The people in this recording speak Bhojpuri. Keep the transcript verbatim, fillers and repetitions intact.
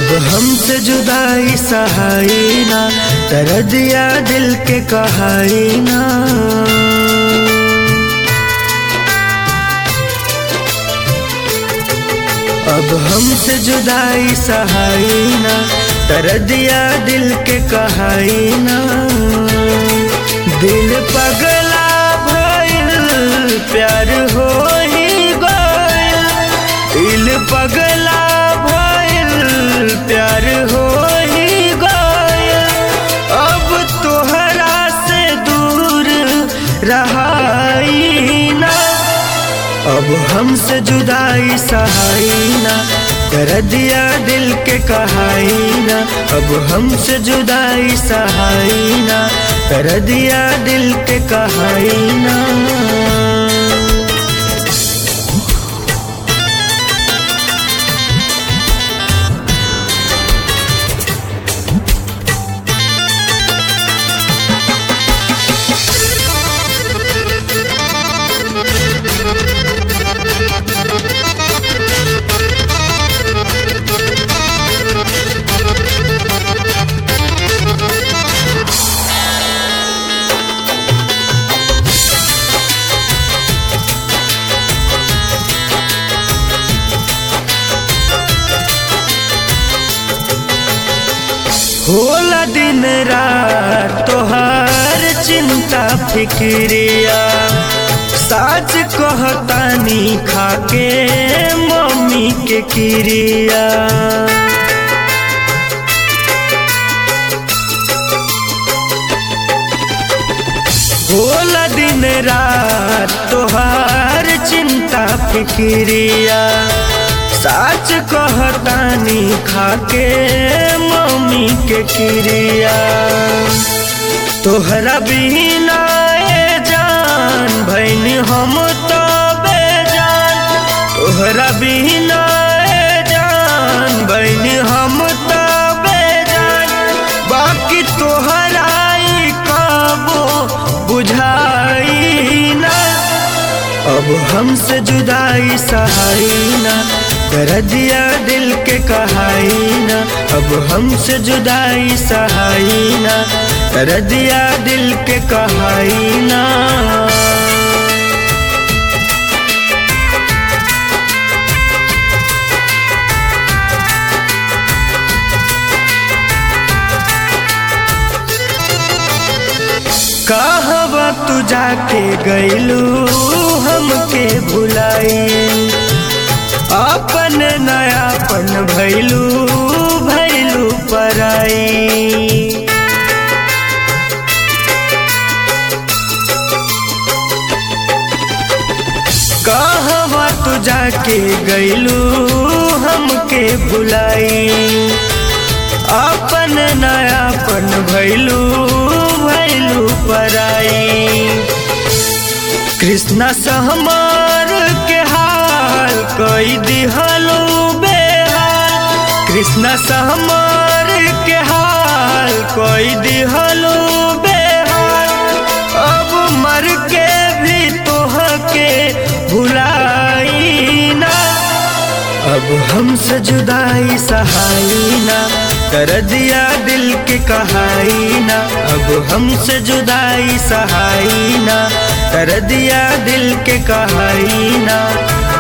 अब हमसे जुदाई सहाई ना, दर्दिया दिल के कहाई ना। अब हमसे जुदाई सहाई ना, दर्दिया दिल के कहाई ना। दिल पगला भइल प्यार हो ही गइल, दिल पगला भइल प्यार हो ही गइल। अब तोहरा से दूर रहाई ना, अब हमसे जुदाई सहाई ना, दर्दिया दिल के कहाई ना। अब हमसे जुदाई सहाई ना, दर्दिया दिल के कहाई ना। होला दिन रात तोहार चिंता फिक्रिया, साच कहतानी खाके मम्मी के क्रिया। होला दिन रात तोहार चिंता फिक्रिया, साच कहतानी खाके मम्मी के क्रिया। तोहरा बिना ए जान भैनी हम तो बेजान, तोहरा बिना ए जान भैनी हम तो बेजान। बाकी तोहरा ई कबो बुझाई ना, अब हमसे जुदाई सहाई ना, दर्दिया दिल के कहाई ना। अब हमसे जुदाई सहाई ना, दर्दिया दिल के कहाई ना। कहवा तू जाके गइलू हमके भुलाई, अपन नयापन भैलू भैलू पराई। कहवा तू जाके गइलू हमके भुलाई, अपन नयापन भैलू भैलू पराई। कृष्णा से हमार के हाल कई दिहलू बेहाल, कृष्णा से हमार के हाल कई दिहलू बेहाल। अब मर के भी तोहके भुलाई ना, अब हमसे जुदाई सहाई ना, दर्दिया दिल के कहाई ना। अब हमसे जुदाई सहाई ना, दर्दिया दिल के कहाई ना।